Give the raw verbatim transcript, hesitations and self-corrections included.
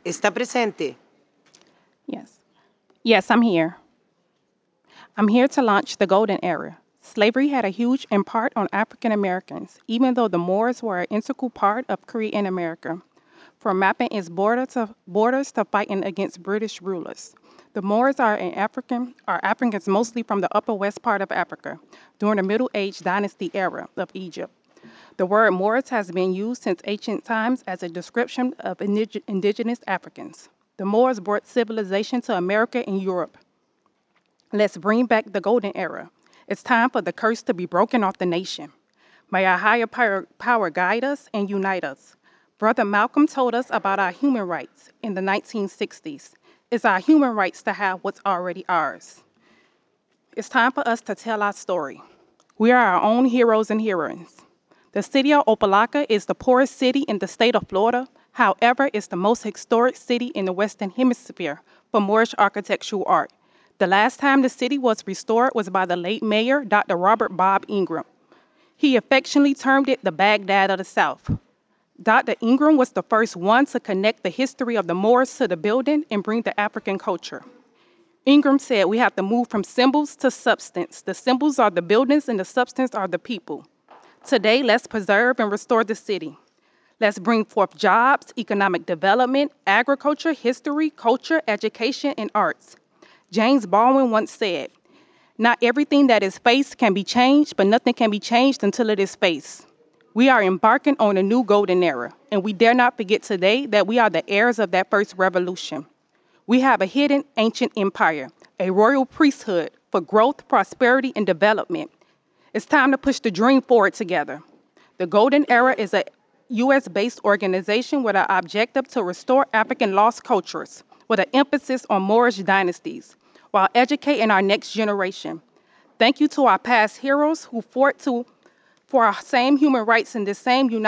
¿Está presente? Yes. Yes, I'm here. I'm here to launch the Golden Era. Slavery had a huge impact on African Americans, even though the Moors were an integral part of creating America. From mapping its border to, borders to fighting against British rulers. The Moors are an African are Africans mostly from the upper west part of Africa during the Middle Age dynasty era of Egypt. The word Moors has been used since ancient times as a description of indig- indigenous Africans. The Moors brought civilization to America and Europe. Let's bring back the golden era. It's time for the curse to be broken off the nation. May our higher power, power guide us and unite us. Brother Malcolm told us about our human rights in the nineteen sixties. It's our human rights to have what's already ours. It's time for us to tell our story. We are our own heroes and heroines. The city of Opelika is the poorest city in the state of Florida. However, it's the most historic city in the Western Hemisphere for Moorish architectural art. The last time the city was restored was by the late mayor, Doctor Robert Bob Ingram. He affectionately termed it the Baghdad of the South. Doctor Ingram was the first one to connect the history of the Moors to the building and bring the African culture. Ingram said we have to move from symbols to substance. The symbols are the buildings and the substance are the people. Today, let's preserve and restore the city. Let's bring forth jobs, economic development, agriculture, history, culture, education, and arts. James Baldwin once said, not everything that is faced can be changed, but nothing can be changed until it is faced. We are embarking on a new golden era, and we dare not forget today that we are the heirs of that first revolution. We have a hidden ancient empire, a royal priesthood for growth, prosperity, and development. It's time to push the dream forward together. The Golden Era is a U S based organization with an objective to restore African lost cultures with an emphasis on Moorish dynasties while educating our next generation. Thank you to our past heroes who fought to, for our same human rights in this same United